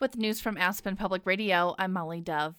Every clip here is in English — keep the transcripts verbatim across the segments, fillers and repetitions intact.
With news from Aspen Public Radio, I'm Molly Dove.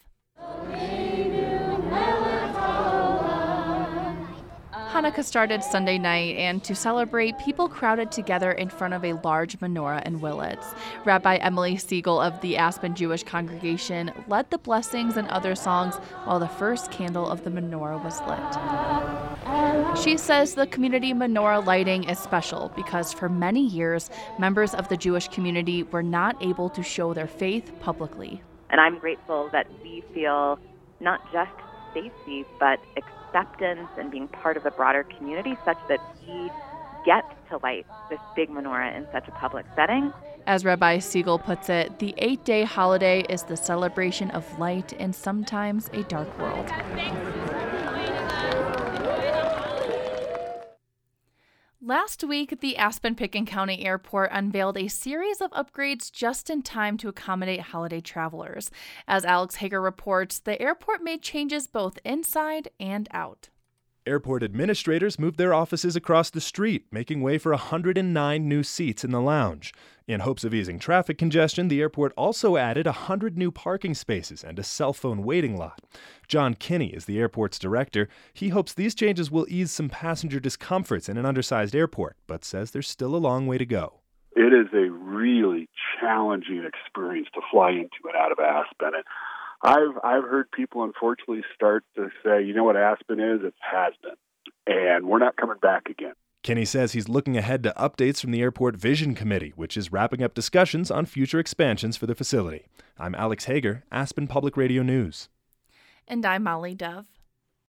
Hanukkah started Sunday night, and to celebrate, people crowded together in front of a large menorah in Willits. Rabbi Emily Siegel of the Aspen Jewish Congregation led the blessings and other songs while the first candle of the menorah was lit. She says the community menorah lighting is special because for many years, members of the Jewish community were not able to show their faith publicly. And I'm grateful that we feel not just safety, but acceptance and being part of a broader community such that we get to light this big menorah in such a public setting. As Rabbi Siegel puts it, the eight-day holiday is the celebration of light in sometimes a dark world. Last week, the Aspen-Pitkin County Airport unveiled a series of upgrades just in time to accommodate holiday travelers. As Alex Hager reports, the airport made changes both inside and out. Airport administrators moved their offices across the street, making way for one hundred nine new seats in the lounge. In hopes of easing traffic congestion, the airport also added one hundred new parking spaces and a cell phone waiting lot. John Kinney is the airport's director. He hopes these changes will ease some passenger discomforts in an undersized airport, but says there's still a long way to go. It is a really challenging experience to fly into and out of Aspen. And I've I've heard people unfortunately start to say, you know what Aspen is? It has been. And we're not coming back again. Kinney says he's looking ahead to updates from the Airport Vision Committee, which is wrapping up discussions on future expansions for the facility. I'm Alex Hager, Aspen Public Radio News. And I'm Molly Dove.